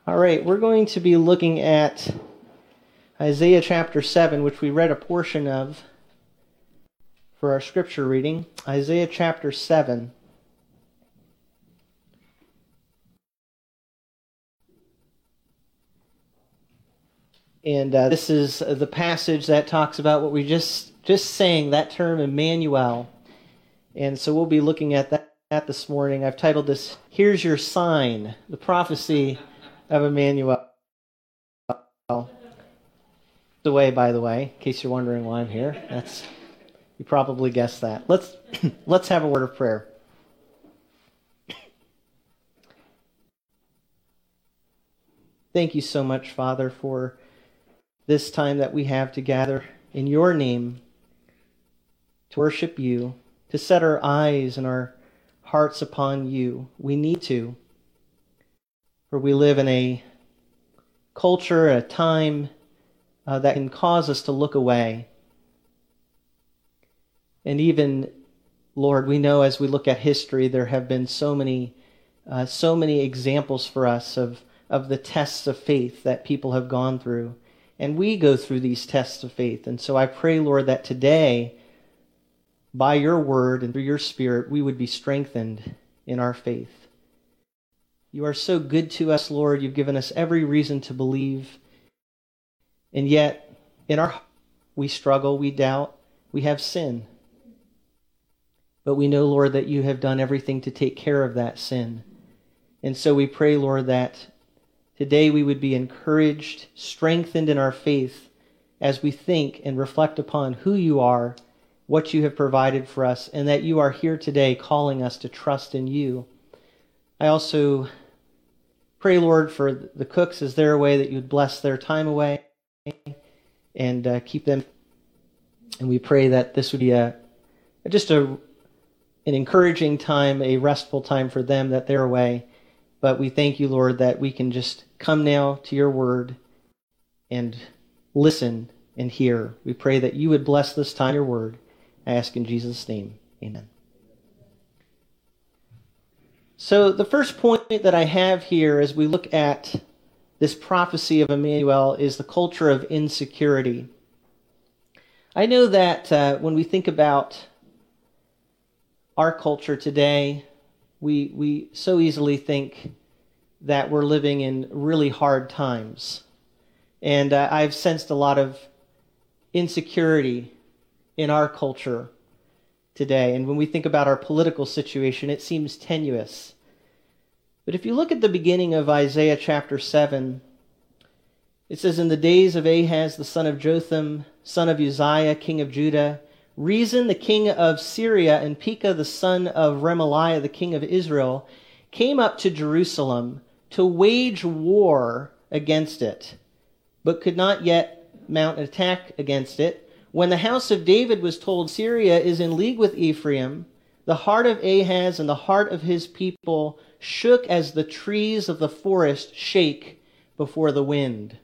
All right, we're going to be looking at Isaiah chapter 7, which we read a portion of for our scripture reading. Isaiah chapter 7. And this is the passage that talks about what we just sang, that term Emmanuel. And so we'll be looking at that this morning. I've titled this, Here's Your Sign, the Prophecy of Emmanuel. The way, by the way, in case you're wondering why I'm here. You probably guessed that. Let's have a word of prayer. Thank you so much, Father, for this time that we have to gather in your name to worship you, to set our eyes and our hearts upon you. We need to, for we live in a culture, a time that can cause us to look away. And even, Lord, we know as we look at history, there have been so many examples for us of the tests of faith that people have gone through. And we go through these tests of faith. And so I pray, Lord, that today, by your word and through your Spirit, we would be strengthened in our faith. You are so good to us, Lord. You've given us every reason to believe. And yet, we struggle, we doubt, we have sin. But we know, Lord, that you have done everything to take care of that sin. And so we pray, Lord, that today we would be encouraged, strengthened in our faith as we think and reflect upon who you are, what you have provided for us, and that you are here today calling us to trust in you. I also pray, Lord, for the cooks as they're away, that you would bless their time away and keep them. And we pray that this would be an encouraging time, a restful time for them, that they're away. But we thank you, Lord, that we can just come now to your word and listen and hear. We pray that you would bless this time, your word. I ask in Jesus' name, amen. So the first point that I have here as we look at this prophecy of Emmanuel is the culture of insecurity. I know that when we think about our culture today, we so easily think that we're living in really hard times. And I've sensed a lot of insecurity in our culture today. And when we think about our political situation, it seems tenuous. But if you look at the beginning of Isaiah chapter 7, it says, In the days of Ahaz, the son of Jotham, son of Uzziah, king of Judah, Rezin, the king of Syria, and Pekah, the son of Remaliah, the king of Israel, came up to Jerusalem to wage war against it, but could not yet mount an attack against it. When the house of David was told Syria is in league with Ephraim, the heart of Ahaz and the heart of his people shook as the trees of the forest shake before the wind.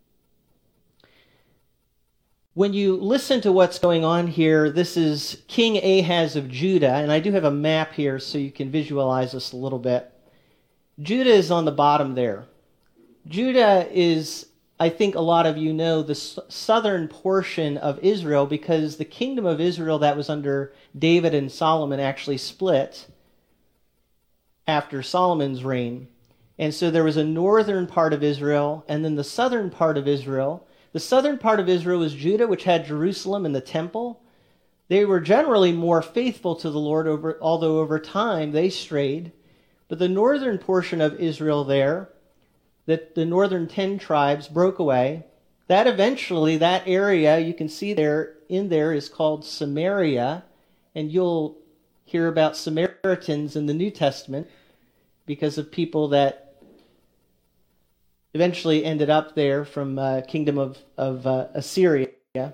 When you listen to what's going on here, this is King Ahaz of Judah, and I do have a map here so you can visualize this a little bit. Judah is on the bottom there. Judah is, I think a lot of you know, the southern portion of Israel, because the kingdom of Israel that was under David and Solomon actually split after Solomon's reign. And so there was a northern part of Israel, and then the southern part of Israel. The southern part of Israel was Judah, which had Jerusalem and the temple. They were generally more faithful to the Lord, although over time they strayed. But the northern portion of Israel there, that the northern 10 tribes broke away. That area you can see there is called Samaria, and you'll hear about Samaritans in the New Testament because of people that eventually ended up there from kingdom of Assyria.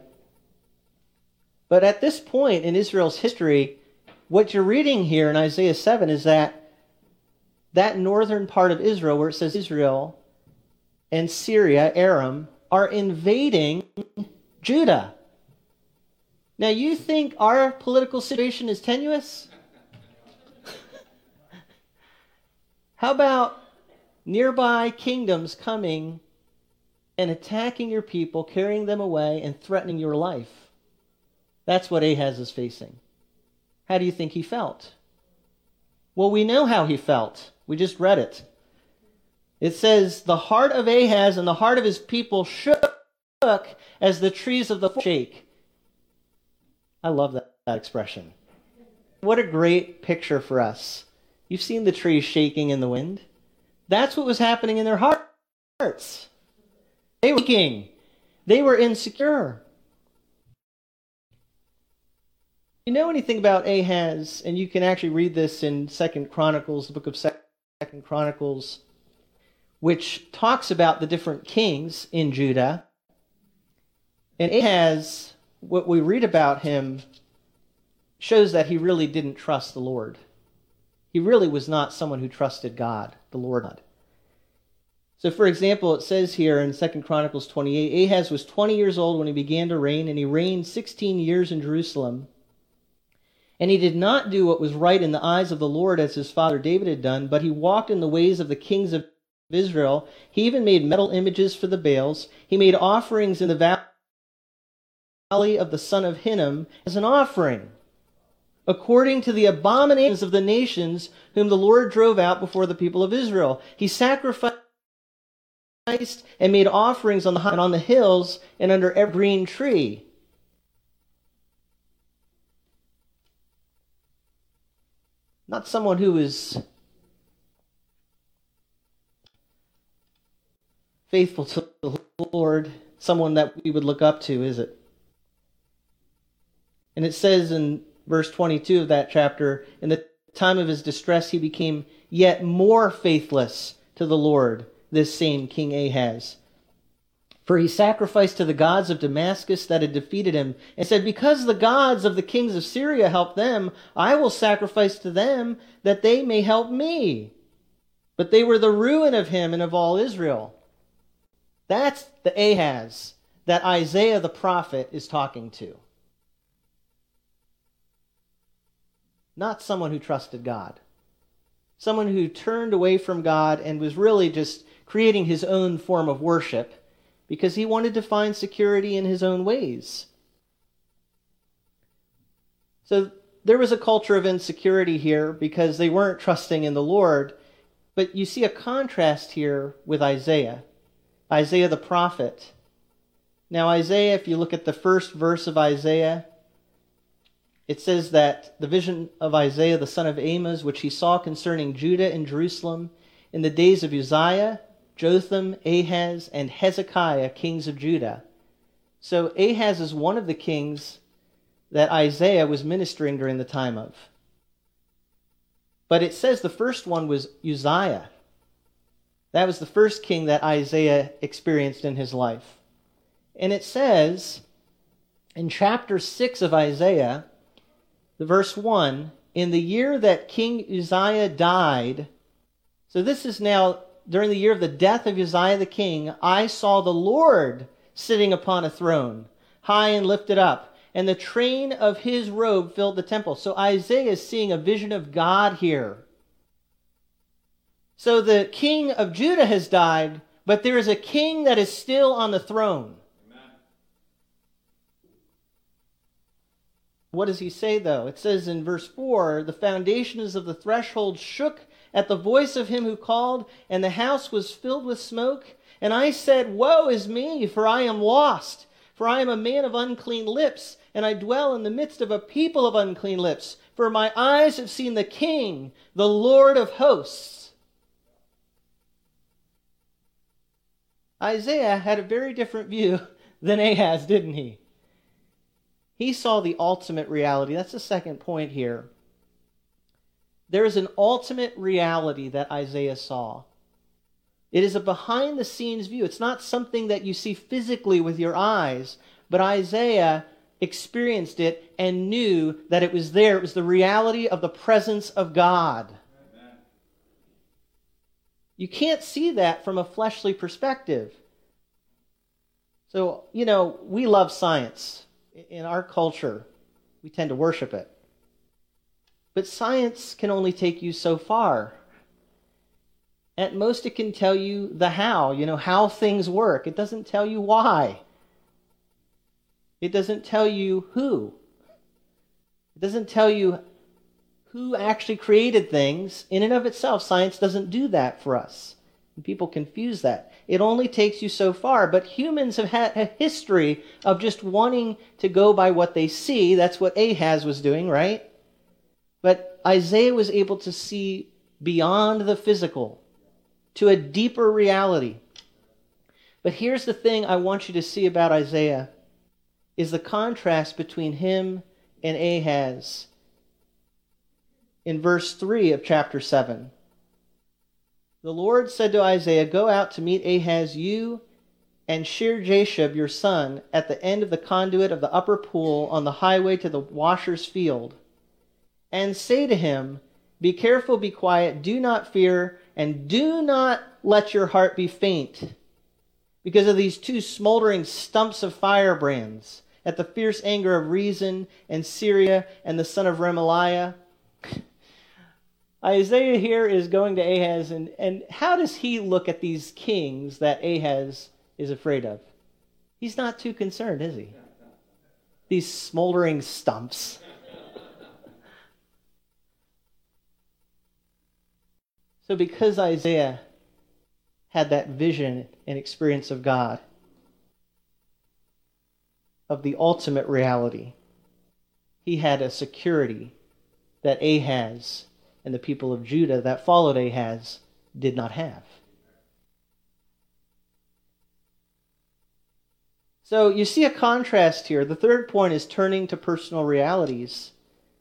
But at this point in Israel's history, what you're reading here in Isaiah 7 is that northern part of Israel, where it says Israel and Syria, Aram, are invading Judah. Now, you think our political situation is tenuous? How about nearby kingdoms coming and attacking your people, carrying them away, and threatening your life. That's what Ahaz is facing. How do you think he felt? Well, we know how he felt. We just read it. It says, the heart of Ahaz and the heart of his people shook as the trees of the forest shake. I love that expression. What a great picture for us. You've seen the trees shaking in the wind. That's what was happening in their hearts. They were shaking. They were insecure. You know anything about Ahaz, and you can actually read this in 2 Chronicles, the book of 2 Chronicles, which talks about the different kings in Judah. And Ahaz, what we read about him, shows that he really didn't trust the Lord. He really was not someone who trusted God, the Lord. So, for example, it says here in 2 Chronicles 28, Ahaz was 20 years old when he began to reign, and he reigned 16 years in Jerusalem. And he did not do what was right in the eyes of the Lord as his father David had done, but he walked in the ways of the kings of Israel. He even made metal images for the Baals. He made offerings in the valley of the son of Hinnom as an offering, according to the abominations of the nations whom the Lord drove out before the people of Israel. He sacrificed and made offerings on the hills and under every green tree. Not someone who was faithful to the Lord, someone that we would look up to, is it? And it says in verse 22 of that chapter, in the time of his distress, he became yet more faithless to the Lord, this same King Ahaz. For he sacrificed to the gods of Damascus that had defeated him, and said, because the gods of the kings of Syria helped them, I will sacrifice to them that they may help me. But they were the ruin of him and of all Israel. That's the Ahaz that Isaiah the prophet is talking to. Not someone who trusted God. Someone who turned away from God and was really just creating his own form of worship because he wanted to find security in his own ways. So there was a culture of insecurity here because they weren't trusting in the Lord. But you see a contrast here with Isaiah the prophet. Now Isaiah, if you look at the first verse of Isaiah, it says that the vision of Isaiah the son of Amos, which he saw concerning Judah and Jerusalem in the days of Uzziah, Jotham, Ahaz, and Hezekiah, kings of Judah. So Ahaz is one of the kings that Isaiah was ministering during the time of. But it says the first one was Uzziah. That was the first king that Isaiah experienced in his life. And it says in chapter 6 of Isaiah, the verse 1, in the year that King Uzziah died, so this is now during the year of the death of Uzziah the king, I saw the Lord sitting upon a throne, high and lifted up, and the train of his robe filled the temple. So Isaiah is seeing a vision of God here. So the king of Judah has died, but there is a king that is still on the throne. Amen. What does he say, though? It says in verse 4, the foundations of the threshold shook at the voice of him who called, and the house was filled with smoke. And I said, woe is me, for I am lost. For I am a man of unclean lips, and I dwell in the midst of a people of unclean lips. For my eyes have seen the King, the Lord of hosts. Isaiah had a very different view than Ahaz, didn't he? He saw the ultimate reality. That's the second point here. There is an ultimate reality that Isaiah saw. It is a behind-the-scenes view. It's not something that you see physically with your eyes, but Isaiah experienced it and knew that it was there. It was the reality of the presence of God. Amen. You can't see that from a fleshly perspective. So, we love science. In our culture, we tend to worship it. But science can only take you so far. At most, it can tell you the how, how things work. It doesn't tell you why. It doesn't tell you who. It doesn't tell you who actually created things. In and of itself, science doesn't do that for us. And people confuse that. It only takes you so far. But humans have had a history of just wanting to go by what they see. That's what Ahaz was doing, right? But Isaiah was able to see beyond the physical to a deeper reality. But here's the thing I want you to see about Isaiah is the contrast between him and Ahaz in verse 3 of chapter 7. The Lord said to Isaiah, "Go out to meet Ahaz, you and Shear-Jashub your son, at the end of the conduit of the upper pool on the highway to the washer's field. And say to him, be careful, be quiet, do not fear, and do not let your heart be faint because of these two smoldering stumps of firebrands at the fierce anger of Rezin and Syria and the son of Remaliah." Isaiah here is going to Ahaz, and how does he look at these kings that Ahaz is afraid of? He's not too concerned, is he? These smoldering stumps. So because Isaiah had that vision and experience of God, of the ultimate reality, he had a security that Ahaz and the people of Judah that followed Ahaz did not have. So you see a contrast here. The third point is turning to personal realities.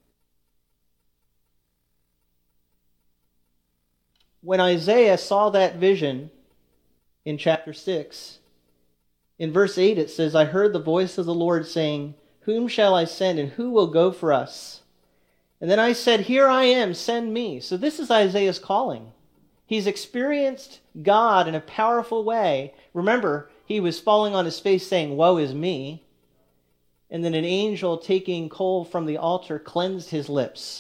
When Isaiah saw that vision in chapter 6, in verse 8 it says, "I heard the voice of the Lord saying, 'Whom shall I send, and who will go for us?' And then I said, 'Here I am, send me.'" So this is Isaiah's calling. He's experienced God in a powerful way. Remember, he was falling on his face saying, "Woe is me." And then an angel taking coal from the altar cleansed his lips.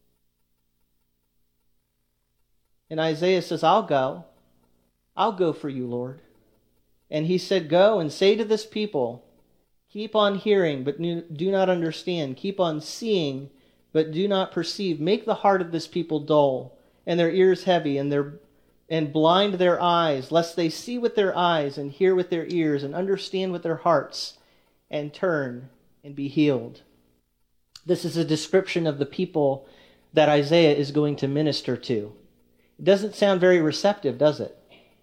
And Isaiah says, I'll go for you, Lord." And he said, "Go and say to this people, keep on hearing, but do not understand. Keep on seeing, but do not perceive. Make the heart of this people dull, and their ears heavy, and blind their eyes, lest they see with their eyes, and hear with their ears, and understand with their hearts, and turn and be healed." This is a description of the people that Isaiah is going to minister to. It doesn't sound very receptive, does it?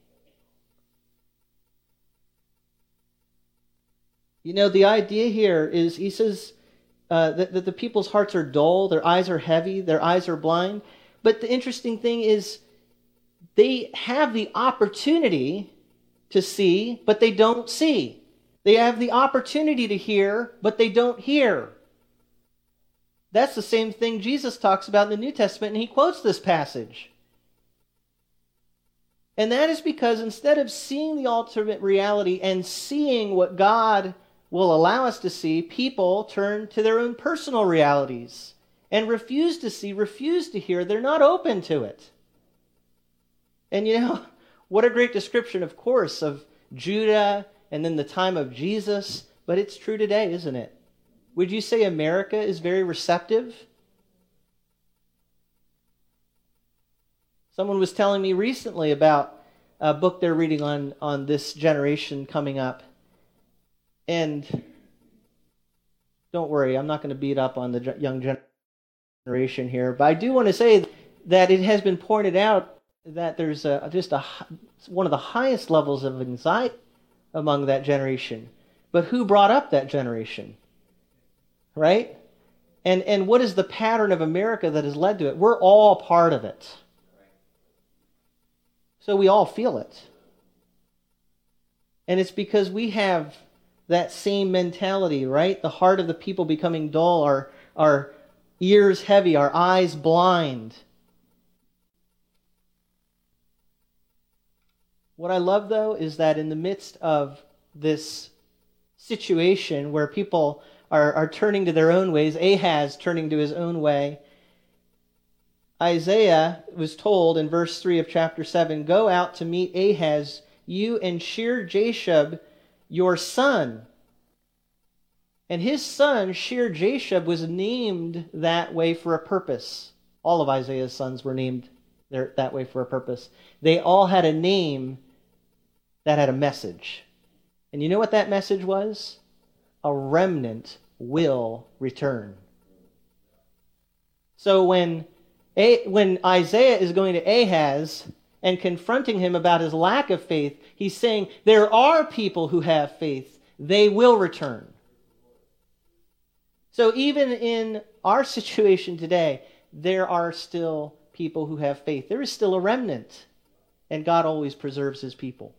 The idea here is, he says that the people's hearts are dull, their eyes are heavy, their eyes are blind. But the interesting thing is, they have the opportunity to see, but they don't see. They have the opportunity to hear, but they don't hear. That's the same thing Jesus talks about in the New Testament, and he quotes this passage. And that is because instead of seeing the ultimate reality and seeing what God will allow us to see, people turn to their own personal realities and refuse to see, refuse to hear. They're not open to it. And what a great description, of course, of Judah and then the time of Jesus. But it's true today, isn't it? Would you say America is very receptive? Someone was telling me recently about a book they're reading on this generation coming up. And don't worry, I'm not going to beat up on the young generation here. But I do want to say that it has been pointed out that there's one of the highest levels of anxiety among that generation. But who brought up that generation? Right? And what is the pattern of America that has led to it? We're all part of it. So we all feel it. And it's because we have that same mentality, right? The heart of the people becoming dull, our ears heavy, our eyes blind. What I love, though, is that in the midst of this situation where people are turning to their own ways, Ahaz turning to his own way, Isaiah was told in verse 3 of chapter 7, "Go out to meet Ahaz, you and Shear-Jashub, your son." And his son, Shear-Jashub, was named that way for a purpose. All of Isaiah's sons were named that way for a purpose. They all had a name that had a message. And you know what that message was? A remnant will return. So when Isaiah is going to Ahaz and confronting him about his lack of faith, he's saying, there are people who have faith. They will return. So even in our situation today, there are still people who have faith. There is still a remnant, and God always preserves his people.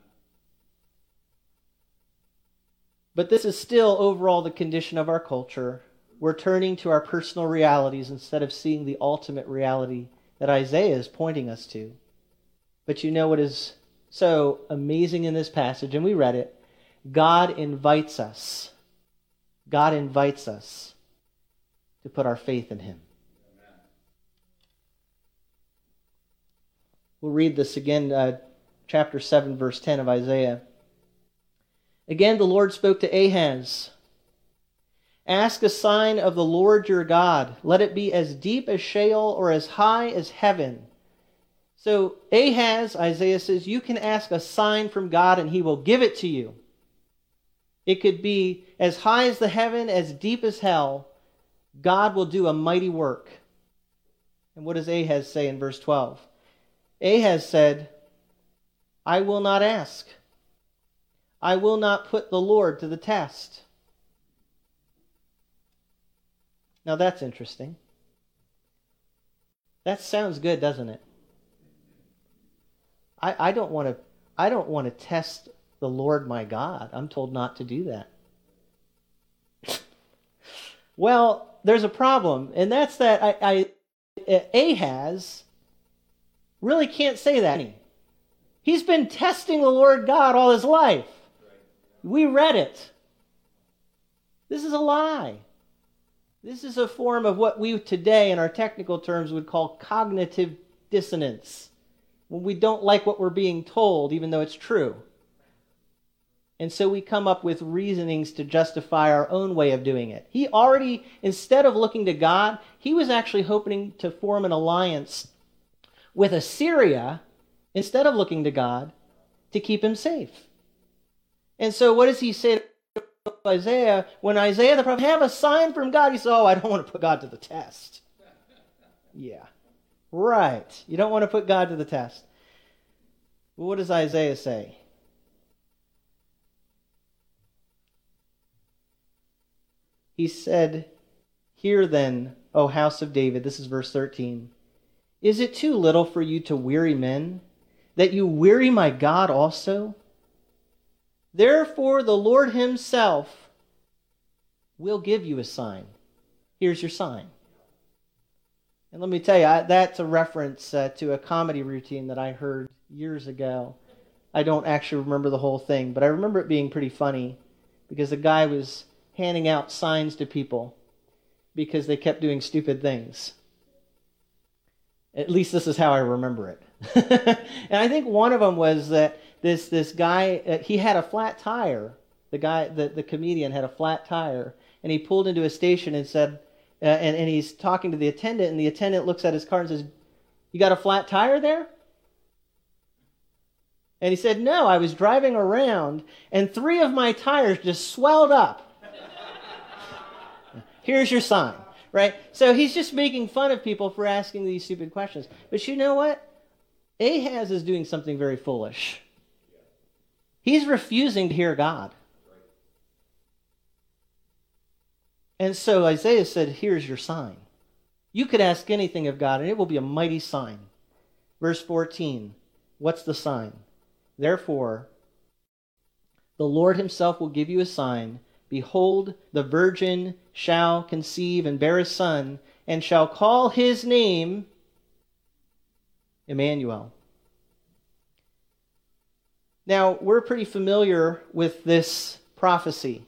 But this is still overall the condition of our culture. We're turning to our personal realities instead of seeing the ultimate reality that Isaiah is pointing us to. But you know what is so amazing in this passage, and we read it, God invites us. God invites us to put our faith in him. We'll read this again, chapter 7, verse 10 of Isaiah. Again, the Lord spoke to Ahaz. Ask a sign of the Lord your God. Let it be as deep as Sheol or as high as heaven. So Ahaz, Isaiah says, you can ask a sign from God and he will give it to you. It could be as high as the heaven, as deep as hell. God will do a mighty work. And what does Ahaz say in verse 12? Ahaz said, I will not ask. I will not put the Lord to the test. Now that's interesting. That sounds good, doesn't it? I don't want to test the Lord my God. I'm told not to do that. Well, there's a problem, and that's that Ahaz really can't say that. He's been testing the Lord God all his life. We read it. This is a lie. This is a form of what we today, in our technical terms, would call cognitive dissonance. When we don't like what we're being told, even though it's true. And so we come up with reasonings to justify our own way of doing it. He already, instead of looking to God, he was actually hoping to form an alliance with Assyria, instead of looking to God, to keep him safe. And so what does he say to Isaiah? When Isaiah the prophet have a sign from God, he says, I don't want to put God to the test. Yeah, right. You don't want to put God to the test. Well, what does Isaiah say? He said, Hear then, O house of David, this is verse 13, is it too little for you to weary men, that you weary my God also? Therefore the Lord himself will give you a sign. Here's your sign. And let me tell you, that's a reference to a comedy routine that I heard years ago. I don't actually remember the whole thing, but I remember it being pretty funny because the guy was handing out signs to people because they kept doing stupid things. At least this is how I remember it. And I think one of them was that this guy, he had a flat tire. The comedian had a flat tire, and he pulled into a station and said, and he's talking to the attendant, and the attendant looks at his car and says, "You got a flat tire there?" And he said, "No, I was driving around, and 3 of my tires just swelled up." Here's your sign, right? So he's just making fun of people for asking these stupid questions. But you know what? Ahaz is doing something very foolish. He's refusing to hear God. And so Isaiah said, here's your sign. You could ask anything of God, and it will be a mighty sign. Verse 14, what's the sign? Therefore, the Lord himself will give you a sign. Behold, the virgin shall conceive and bear a son, and shall call his name Emmanuel. Now, we're pretty familiar with this prophecy,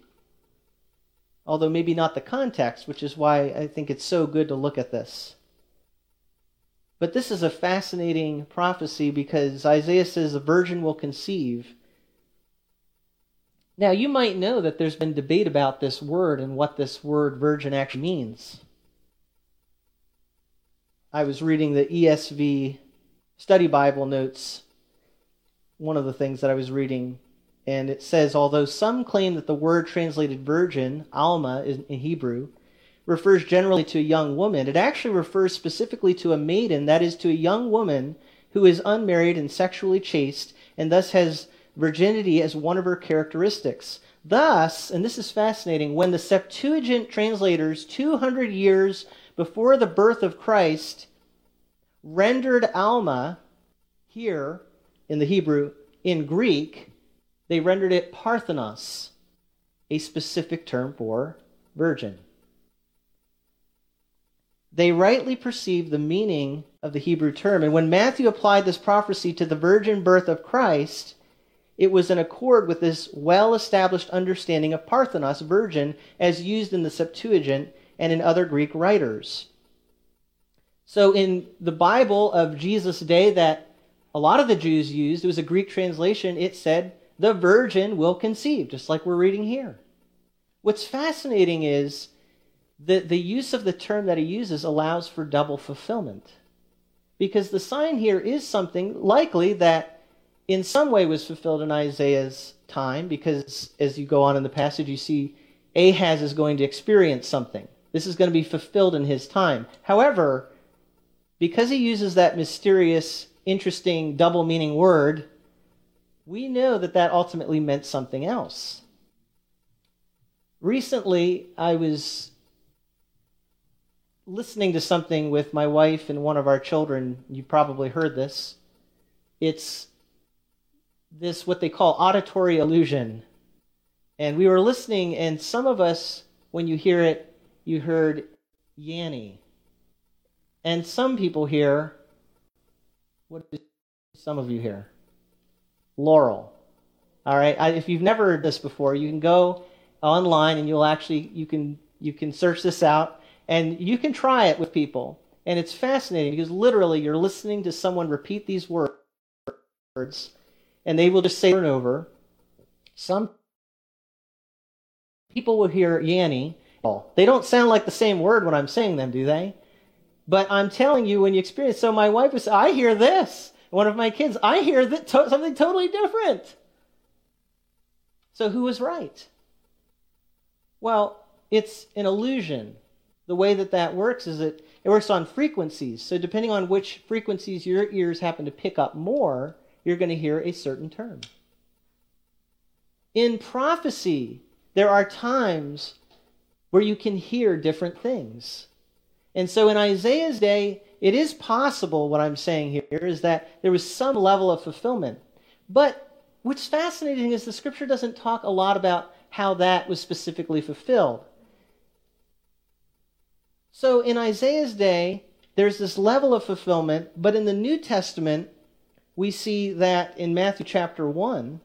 although maybe not the context, which is why I think it's so good to look at this. But this is a fascinating prophecy because Isaiah says the virgin will conceive. Now, you might know that there's been debate about this word and what this word virgin actually means. I was reading the ESV Study Bible notes, one of the things that I was reading, and it says, although some claim that the word translated virgin, Alma in Hebrew, refers generally to a young woman, it actually refers specifically to a maiden, that is, to a young woman who is unmarried and sexually chaste, and thus has virginity as one of her characteristics. Thus, and this is fascinating, when the Septuagint translators 200 years before the birth of Christ rendered Alma here in the Hebrew in Greek, they rendered it Parthenos, a specific term for virgin. They rightly perceived the meaning of the Hebrew term, and when Matthew applied this prophecy to the virgin birth of Christ, it was in accord with this well-established understanding of Parthenos, virgin, as used in the Septuagint and in other Greek writers. So in the Bible of Jesus' day that a lot of the Jews used, it was a Greek translation, it said, the virgin will conceive, just like we're reading here. What's fascinating is that the use of the term that he uses allows for double fulfillment. Because the sign here is something likely that in some way was fulfilled in Isaiah's time, because as you go on in the passage, you see Ahaz is going to experience something. This is going to be fulfilled in his time. However, because he uses that mysterious, interesting, double-meaning word, we know that that ultimately meant something else. Recently, I was listening to something with my wife and one of our children. You probably heard this. It's this, what they call auditory illusion. And we were listening, and some of us, when you hear it, you heard Yanny. And some people hear, what do some of you hear? Laurel. All right. If you've never heard this before, you can go online and you can search this out, and you can try it with people. And it's fascinating because literally you're listening to someone repeat these words, and they will just say it over and over. Some people will hear Yanny. They don't sound like the same word when I'm saying them, do they? But I'm telling you, when you experience, so my wife was, I hear this. One of my kids, I hear something totally different. So who was right? Well, it's an illusion. The way that works is it works on frequencies. So depending on which frequencies your ears happen to pick up more, you're going to hear a certain term. In prophecy, there are times where you can hear different things. And so in Isaiah's day, it is possible, what I'm saying here, is that there was some level of fulfillment. But what's fascinating is the scripture doesn't talk a lot about how that was specifically fulfilled. So in Isaiah's day, there's this level of fulfillment, but in the New Testament, we see that in Matthew chapter 1,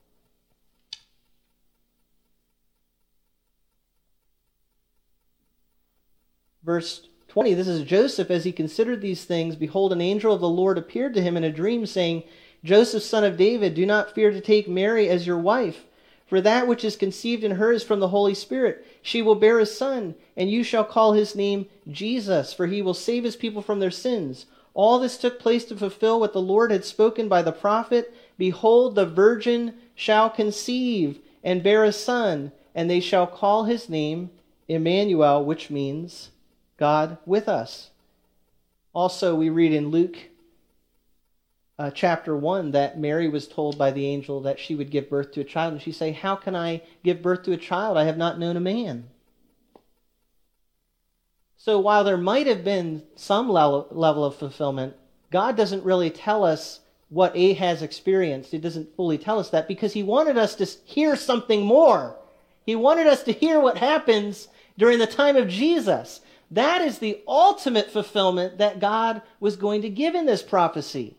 verse 20, this is Joseph, as he considered these things, behold, an angel of the Lord appeared to him in a dream, saying, Joseph, son of David, do not fear to take Mary as your wife, for that which is conceived in her is from the Holy Spirit. She will bear a son, and you shall call his name Jesus, for he will save his people from their sins. All this took place to fulfill what the Lord had spoken by the prophet. Behold, the virgin shall conceive and bear a son, and they shall call his name Emmanuel, which means God with us. Also, we read in Luke chapter 1 that Mary was told by the angel that she would give birth to a child. And she say, how can I give birth to a child? I have not known a man. So while there might have been some level of fulfillment, God doesn't really tell us what Ahaz experienced. He doesn't fully tell us that because he wanted us to hear something more. He wanted us to hear what happens during the time of Jesus. That is the ultimate fulfillment that God was going to give in this prophecy.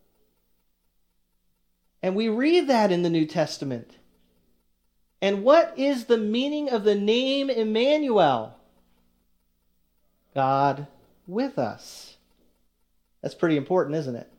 And we read that in the New Testament. And what is the meaning of the name Emmanuel? God with us. That's pretty important, isn't it?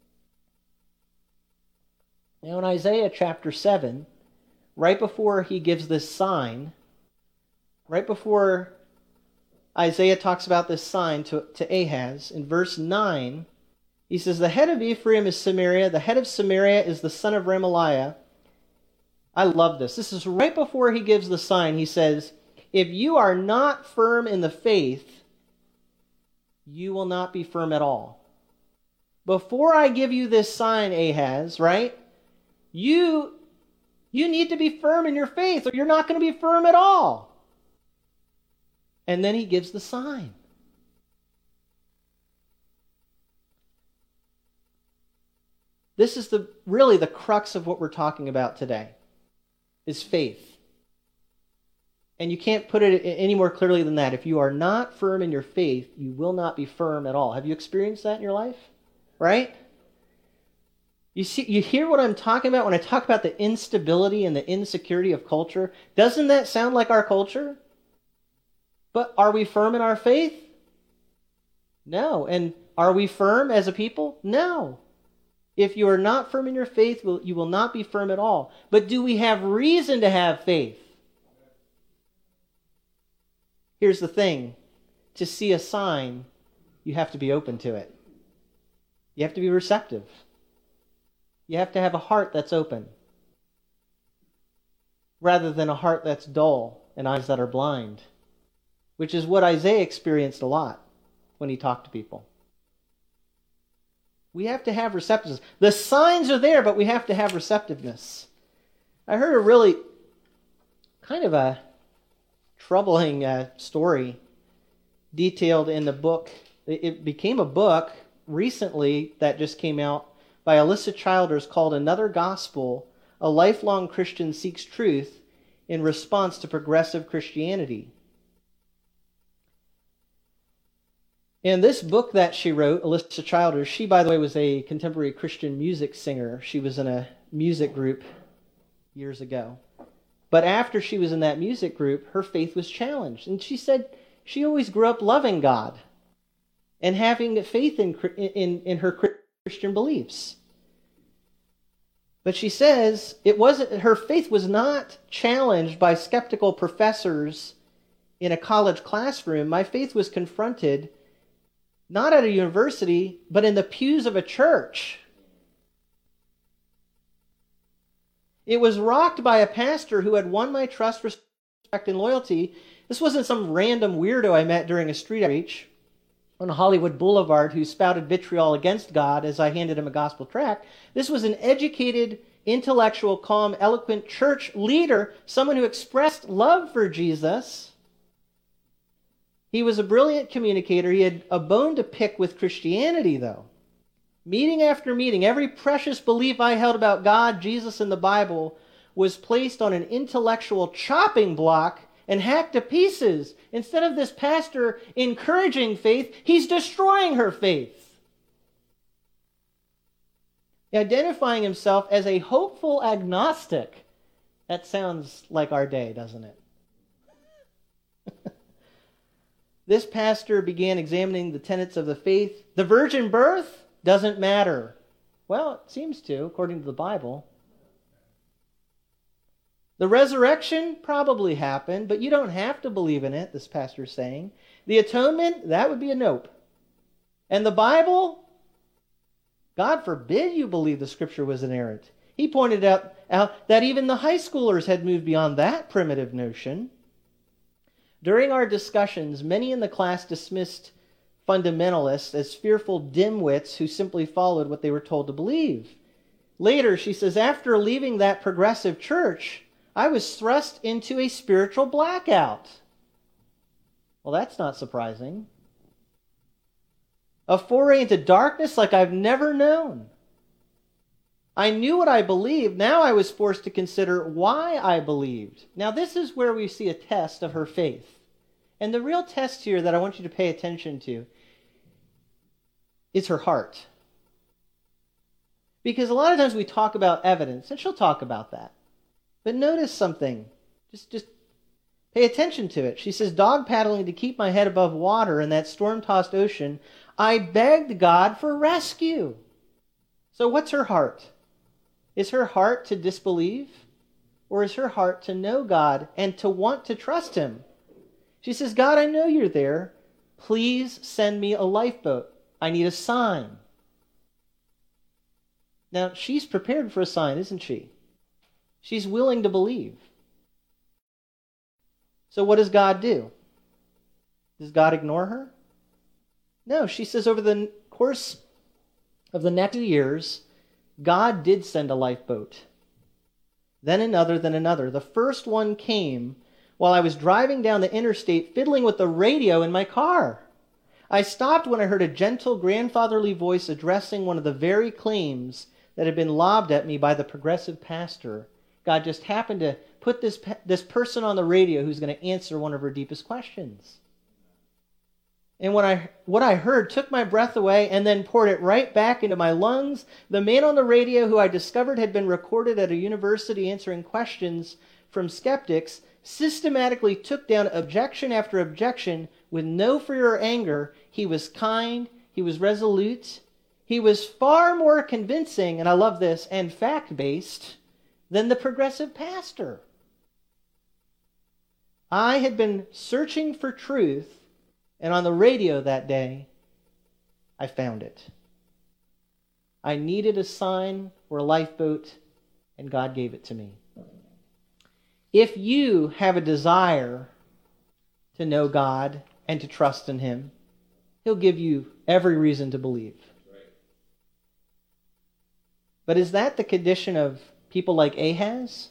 Now in Isaiah chapter 7, right before he gives this sign, right before Isaiah talks about this sign to Ahaz, in verse 9, he says, the head of Ephraim is Samaria, the head of Samaria is the son of Remaliah. I love this. This is right before he gives the sign. He says, if you are not firm in the faith, you will not be firm at all. Before I give you this sign, Ahaz, right? You need to be firm in your faith, or you're not going to be firm at all. And then he gives the sign. This is really the crux of what we're talking about today, is faith. And you can't put it any more clearly than that. If you are not firm in your faith, you will not be firm at all. Have you experienced that in your life? Right? You hear what I'm talking about when I talk about the instability and the insecurity of culture? Doesn't that sound like our culture? But are we firm in our faith? No. And are we firm as a people? No. If you are not firm in your faith, you will not be firm at all. But do we have reason to have faith? Here's the thing. To see a sign, you have to be open to it. You have to be receptive. You have to have a heart that's open, rather than a heart that's dull and eyes that are blind, which is what Isaiah experienced a lot when he talked to people. We have to have receptiveness. The signs are there, but we have to have receptiveness. I heard a really kind of a troubling story detailed in the book. It became a book recently that just came out by Alyssa Childers called Another Gospel, A Lifelong Christian Seeks Truth in Response to Progressive Christianity. And this book that she wrote, Alyssa Childers, she, by the way, was a contemporary Christian music singer. She was in a music group years ago. But after she was in that music group, her faith was challenged. And she said she always grew up loving God and having faith in her Christian beliefs. But she says her faith was not challenged by skeptical professors in a college classroom. My faith was confronted not at a university, but in the pews of a church. It was rocked by a pastor who had won my trust, respect, and loyalty. This wasn't some random weirdo I met during a street outreach on Hollywood Boulevard who spouted vitriol against God as I handed him a gospel tract. This was an educated, intellectual, calm, eloquent church leader, someone who expressed love for Jesus. He was a brilliant communicator. He had a bone to pick with Christianity, though. Meeting after meeting, every precious belief I held about God, Jesus, and the Bible was placed on an intellectual chopping block and hacked to pieces. Instead of this pastor encouraging faith, he's destroying her faith. Identifying himself as a hopeful agnostic. That sounds like our day, doesn't it? This pastor began examining the tenets of the faith. The virgin birth doesn't matter. Well, it seems to, according to the Bible. The resurrection probably happened, but you don't have to believe in it, this pastor is saying. The atonement, that would be a nope. And the Bible, God forbid you believe the Scripture was inerrant. He pointed out that even the high schoolers had moved beyond that primitive notion. During our discussions, many in the class dismissed fundamentalists as fearful dimwits who simply followed what they were told to believe. Later, she says, after leaving that progressive church, I was thrust into a spiritual blackout. Well, that's not surprising. A foray into darkness like I've never known. I knew what I believed. Now I was forced to consider why I believed. Now this is where we see a test of her faith. And the real test here that I want you to pay attention to is her heart. Because a lot of times we talk about evidence, and she'll talk about that. But notice something. Just pay attention to it. She says, dog paddling to keep my head above water in that storm-tossed ocean, I begged God for rescue. So what's her heart? Is her heart to disbelieve? Or is her heart to know God and to want to trust him? She says, God, I know you're there. Please send me a lifeboat. I need a sign. Now, she's prepared for a sign, isn't she? She's willing to believe. So what does God do? Does God ignore her? No, she says over the course of the next years, God did send a lifeboat. Then another, then another. The first one came while I was driving down the interstate fiddling with the radio in my car. I stopped when I heard a gentle grandfatherly voice addressing one of the very claims that had been lobbed at me by the progressive pastor. God just happened to put this person on the radio who's going to answer one of her deepest questions. And what I heard took my breath away and then poured it right back into my lungs. The man on the radio, who I discovered had been recorded at a university answering questions from skeptics, systematically took down objection after objection with no fear or anger. He was kind, he was resolute, he was far more convincing, and I love this, and fact-based than the progressive pastor. I had been searching for truth, and on the radio that day, I found it. I needed a sign or a lifeboat, and God gave it to me. If you have a desire to know God and to trust in him, he'll give you every reason to believe. But is that the condition of people like Ahaz?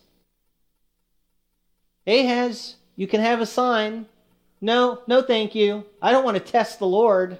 Ahaz, you can have a sign. No, thank you. I don't want to test the Lord.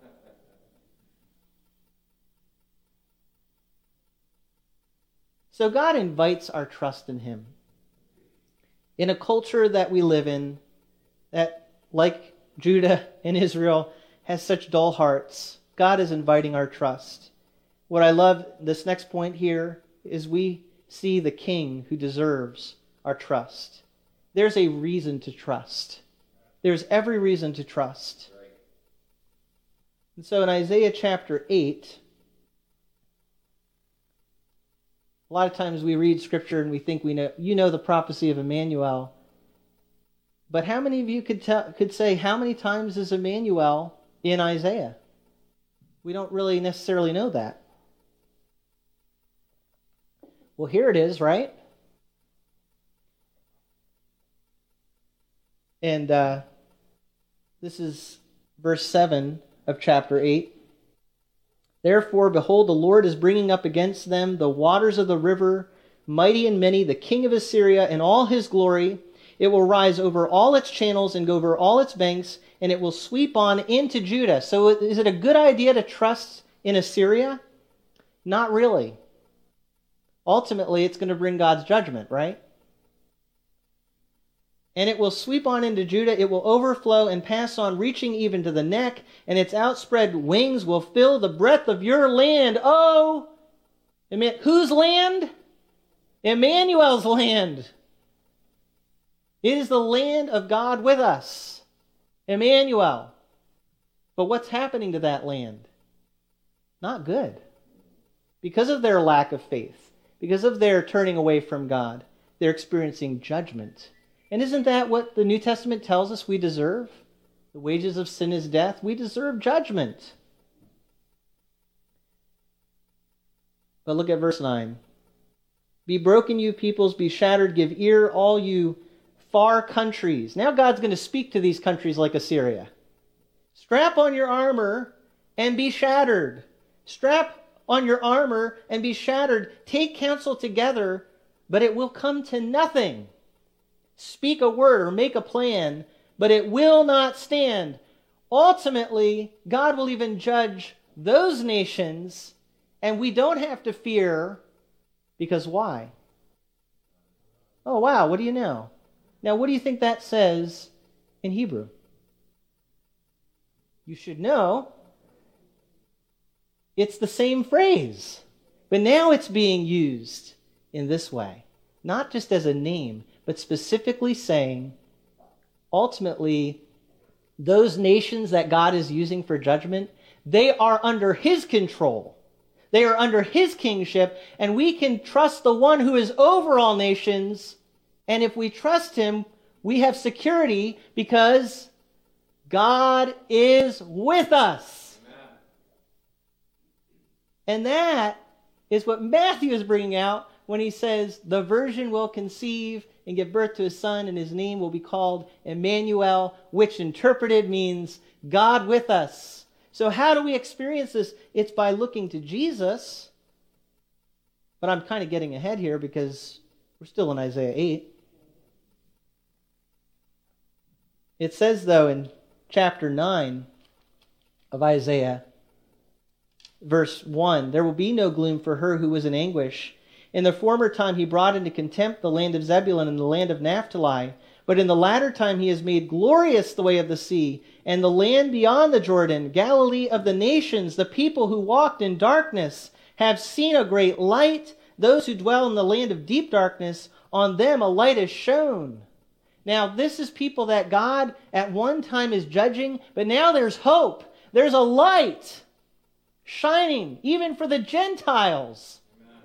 So God invites our trust in him. In a culture that we live in, that, like Judah and Israel, has such dull hearts, God is inviting our trust. What I love, this next point here, is we see the king who deserves our trust. There's a reason to trust. There's every reason to trust. And so in Isaiah chapter 8, a lot of times we read Scripture and we think we know, the prophecy of Emmanuel. But how many of you could say, how many times is Emmanuel in Isaiah? We don't really necessarily know that. Well, here it is, right? And this is verse 7 of chapter 8. Therefore, behold, the Lord is bringing up against them the waters of the river, mighty and many, the king of Assyria in all his glory. It will rise over all its channels and go over all its banks, and it will sweep on into Judah. So is it a good idea to trust in Assyria? Not really. Ultimately, it's going to bring God's judgment, right? And it will sweep on into Judah. It will overflow and pass on, reaching even to the neck, and its outspread wings will fill the breadth of your land. Oh, whose land? Emmanuel's land. It is the land of God with us. Emmanuel. But what's happening to that land? Not good. Because of their lack of faith, because of their turning away from God, they're experiencing judgment. And isn't that what the New Testament tells us we deserve? The wages of sin is death. We deserve judgment. But look at verse 9. Be broken, you peoples, be shattered, give ear, all you far countries. Now God's going to speak to these countries like Assyria. Strap on your armor and be shattered. Strap on your armor and be shattered. Take counsel together, but it will come to nothing. Speak a word or make a plan, but it will not stand. Ultimately, God will even judge those nations, and we don't have to fear, because why? Oh, wow, what do you know? Now, what do you think that says in Hebrew? You should know. It's the same phrase, but now it's being used in this way. Not just as a name, but specifically saying, ultimately, those nations that God is using for judgment, They are under his control. They are under his kingship, and we can trust the one who is over all nations. And if we trust him, we have security because God is with us. Amen. And that is what Matthew is bringing out when he says, the virgin will conceive and give birth to a son, and his name will be called Emmanuel, which interpreted means God with us. So how do we experience this? It's by looking to Jesus. But I'm kind of getting ahead here because we're still in Isaiah 8. It says, though, in chapter 9 of Isaiah, verse 1, there will be no gloom for her who was in anguish. In the former time he brought into contempt the land of Zebulun and the land of Naphtali. But in the latter time he has made glorious the way of the sea, and the land beyond the Jordan, Galilee of the nations. The people who walked in darkness have seen a great light. Those who dwell in the land of deep darkness, on them a light is shone. Now this is people that God at one time is judging, but now there's hope. There's a light shining even for the Gentiles.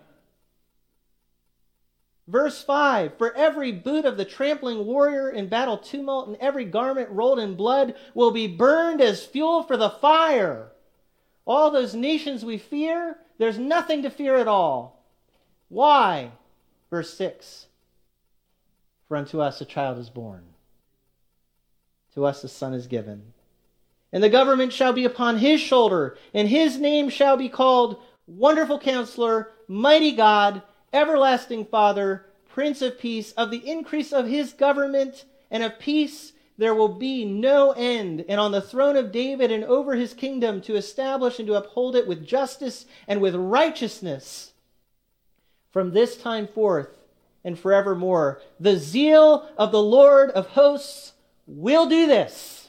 Verse 5, for every boot of the trampling warrior in battle tumult and every garment rolled in blood will be burned as fuel for the fire. All those nations we fear, there's nothing to fear at all. Why? Verse 6, for unto us a child is born. To us a son is given. And the government shall be upon his shoulder, and his name shall be called Wonderful Counselor, Mighty God, Everlasting Father, Prince of Peace. Of the increase of his government and of peace there will be no end. And on the throne of David and over his kingdom, to establish and to uphold it with justice and with righteousness from this time forth and forevermore. The zeal of the Lord of hosts will do this.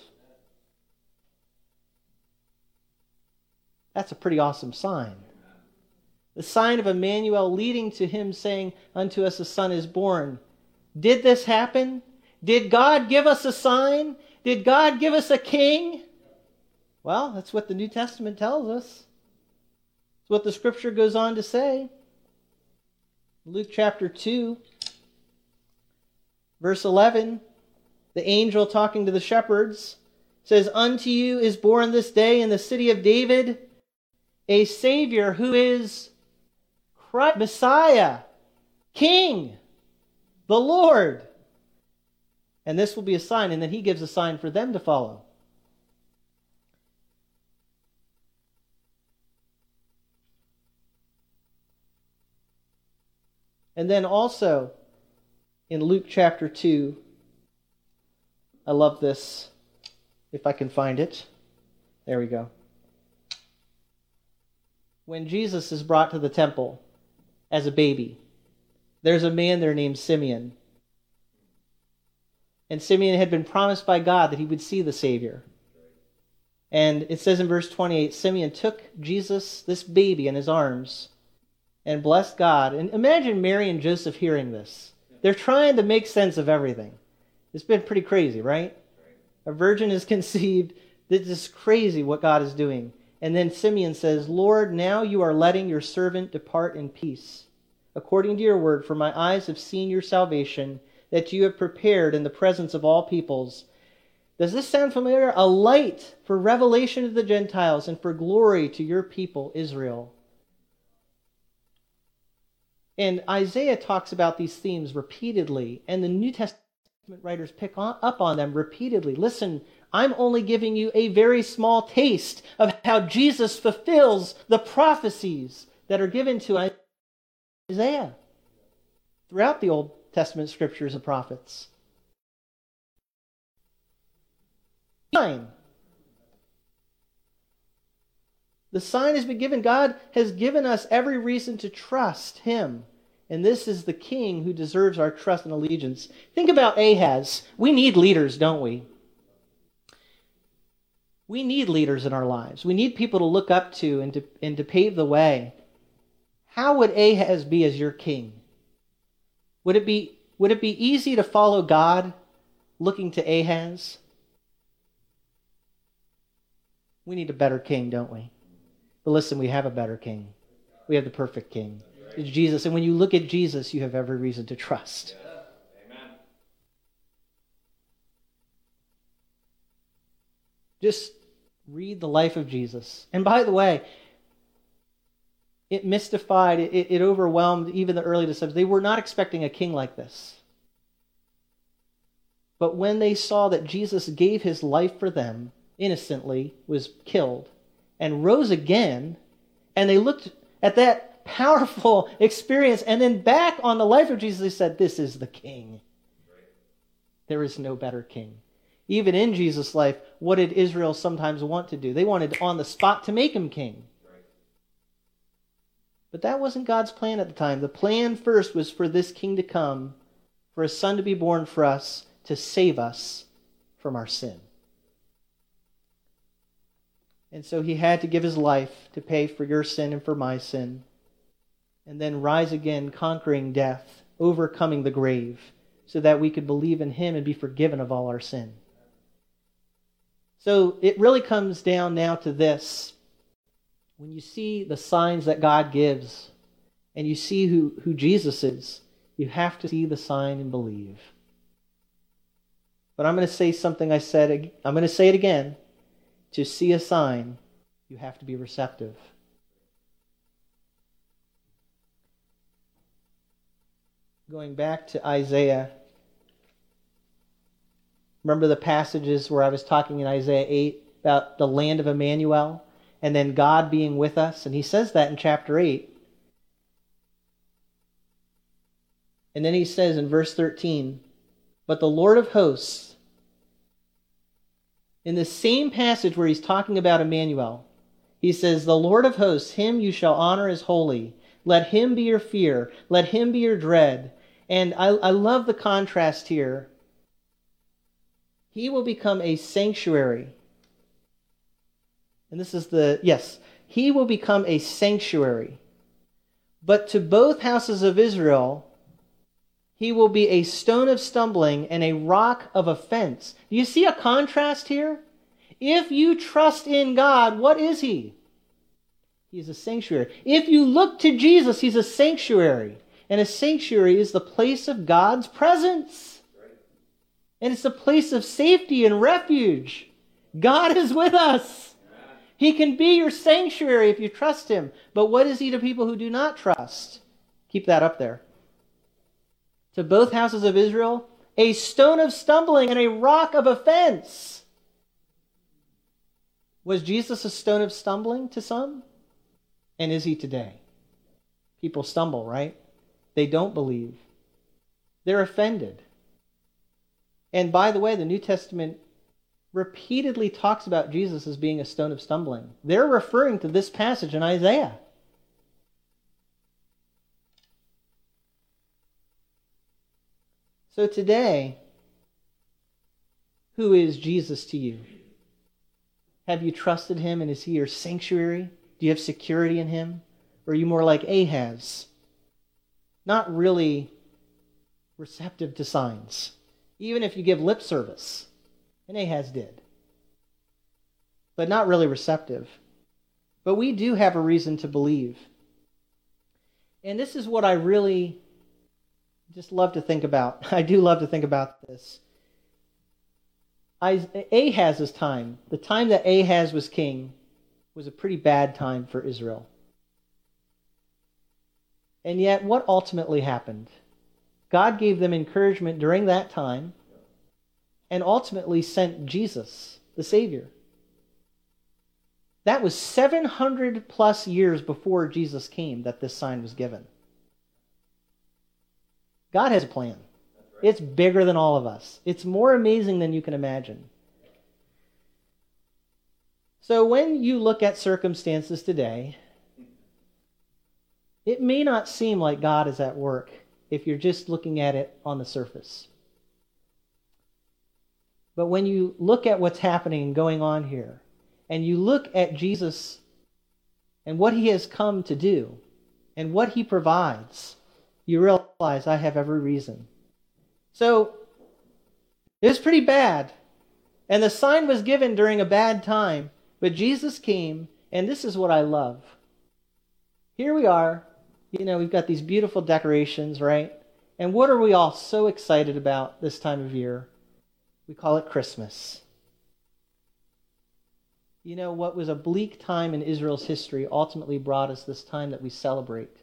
That's a pretty awesome sign. The sign of Emmanuel leading to him saying, unto us a son is born. Did this happen? Did God give us a sign? Did God give us a king? Well, that's what the New Testament tells us. It's what the scripture goes on to say. Luke chapter 2, verse 11, the angel talking to the shepherds says, unto you is born this day in the city of David a Savior who is Christ, Messiah, King, the Lord. And this will be a sign, and then he gives a sign for them to follow. And then also in Luke chapter 2, I love this, if I can find it. There we go. When Jesus is brought to the temple as a baby, there's a man there named Simeon. And Simeon had been promised by God that he would see the Savior. And it says in verse 28, Simeon took Jesus, this baby, in his arms and blessed God. And imagine Mary and Joseph hearing this. They're trying to make sense of everything. It's been pretty crazy, right? A virgin is conceived. This is crazy what God is doing. And then Simeon says, Lord, now you are letting your servant depart in peace, according to your word, for my eyes have seen your salvation, that you have prepared in the presence of all peoples. Does this sound familiar? A light for revelation to the Gentiles and for glory to your people, Israel. And Isaiah talks about these themes repeatedly, and the New Testament writers pick up on them repeatedly. Listen, I'm only giving you a very small taste of how Jesus fulfills the prophecies that are given to Isaiah throughout the Old Testament scriptures and prophets. The sign has been given. God has given us every reason to trust him. And this is the king who deserves our trust and allegiance. Think about Ahaz. We need leaders, don't we? We need leaders in our lives. We need people to look up to and to pave the way. How would Ahaz be as your king? Would it be easy to follow God looking to Ahaz? We need a better king, don't we? But listen, we have a better king. We have the perfect king. It's Jesus. And when you look at Jesus, you have every reason to trust. Amen. Just read the life of Jesus. And by the way, it mystified, it overwhelmed even the early disciples. They were not expecting a king like this. But when they saw that Jesus gave his life for them, innocently, was killed, and rose again, and they looked at that powerful experience, and then back on the life of Jesus, they said, this is the king. There is no better king. Even in Jesus' life, what did Israel sometimes want to do? They wanted on the spot to make him king. But that wasn't God's plan at the time. The plan first was for this king to come, for a son to be born for us, to save us from our sin. And so he had to give his life to pay for your sin and for my sin, and then rise again, conquering death, overcoming the grave, so that we could believe in him and be forgiven of all our sin. So it really comes down now to this. When you see the signs that God gives, and you see who Jesus is, you have to see the sign and believe. But I'm going to say something I'm going to say it again. To see a sign, you have to be receptive. Going back to Isaiah, remember the passages where I was talking in Isaiah 8 about the land of Emmanuel and then God being with us? And he says that in chapter 8. And then he says in verse 13, but the Lord of hosts, in the same passage where he's talking about Emmanuel, he says, the Lord of hosts, him you shall honor as holy. Let him be your fear. Let him be your dread. And I love the contrast here. He will become a sanctuary. And this is he will become a sanctuary. But to both houses of Israel, he will be a stone of stumbling and a rock of offense. Do you see a contrast here? If you trust in God, what is he? He is a sanctuary. If you look to Jesus, he's a sanctuary. And a sanctuary is the place of God's presence. And it's a place of safety and refuge. God is with us. He can be your sanctuary if you trust him. But what is he to people who do not trust? Keep that up there. To both houses of Israel, a stone of stumbling and a rock of offense. Was Jesus a stone of stumbling to some? And is he today? People stumble, right? They don't believe. They're offended. And by the way, the New Testament repeatedly talks about Jesus as being a stone of stumbling. They're referring to this passage in Isaiah. So today, who is Jesus to you? Have you trusted him, and is he your sanctuary? Do you have security in him? Or are you more like Ahaz? Not really receptive to signs, even if you give lip service. And Ahaz did. But not really receptive. But we do have a reason to believe. And this is what I really just love to think about. I do love to think about this. Ahaz's time, the time that Ahaz was king, was a pretty bad time for Israel. And yet, what ultimately happened? God gave them encouragement during that time and ultimately sent Jesus, the Savior. That was 700 plus years before Jesus came that this sign was given. God has a plan. It's bigger than all of us. It's more amazing than you can imagine. So when you look at circumstances today, it may not seem like God is at work if you're just looking at it on the surface. But when you look at what's happening and going on here, and you look at Jesus and what he has come to do and what he provides, you realize I have every reason. So, it was pretty bad. And the sign was given during a bad time. But Jesus came, and this is what I love. Here we are. We've got these beautiful decorations, right? And what are we all so excited about this time of year? We call it Christmas. What was a bleak time in Israel's history ultimately brought us this time that we celebrate.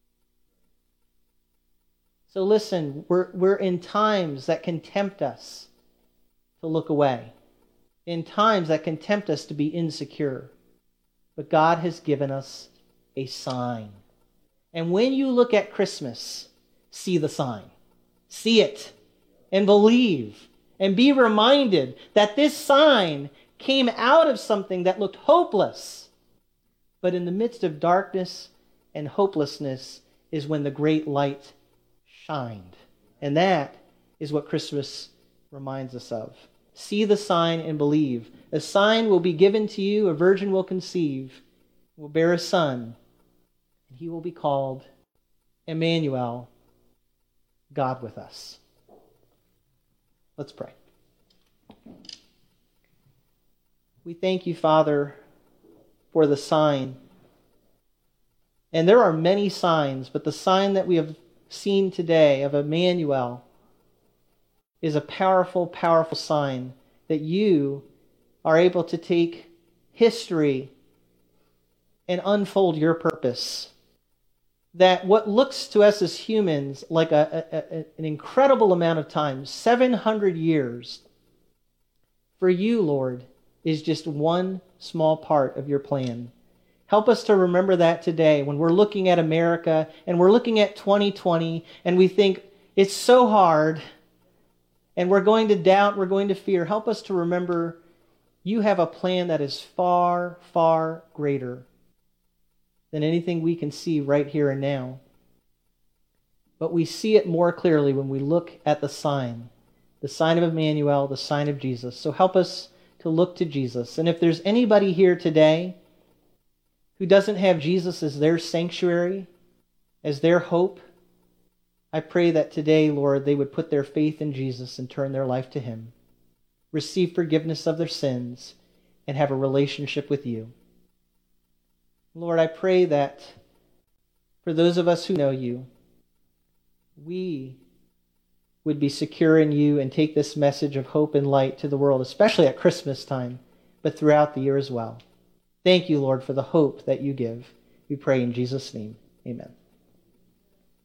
So listen, we're in times that can tempt us to look away, in times that can tempt us to be insecure. But God has given us a sign. And when you look at Christmas, see the sign. See it and believe and be reminded that this sign came out of something that looked hopeless. But in the midst of darkness and hopelessness is when the great light shined. And that is what Christmas reminds us of. See the sign and believe. A sign will be given to you, a virgin will conceive, will bear a son, and he will be called Emmanuel, God with us. Let's pray. We thank you, Father, for the sign. And there are many signs, but the sign that we have seen today of Emmanuel is a powerful, powerful sign that you are able to take history and unfold your purpose. That what looks to us as humans like an incredible amount of time, 700 years, for you, Lord, is just one small part of your plan. Help us to remember that today when we're looking at America and we're looking at 2020 and we think it's so hard and we're going to doubt, we're going to fear. Help us to remember you have a plan that is far, far greater than anything we can see right here and now. But we see it more clearly when we look at the sign of Emmanuel, the sign of Jesus. So help us to look to Jesus. And if there's anybody here today who doesn't have Jesus as their sanctuary, as their hope, I pray that today, Lord, they would put their faith in Jesus and turn their life to him, receive forgiveness of their sins, and have a relationship with you. Lord, I pray that for those of us who know you, we would be secure in you and take this message of hope and light to the world, especially at Christmas time, but throughout the year as well. Thank you, Lord, for the hope that you give. We pray in Jesus' name. Amen.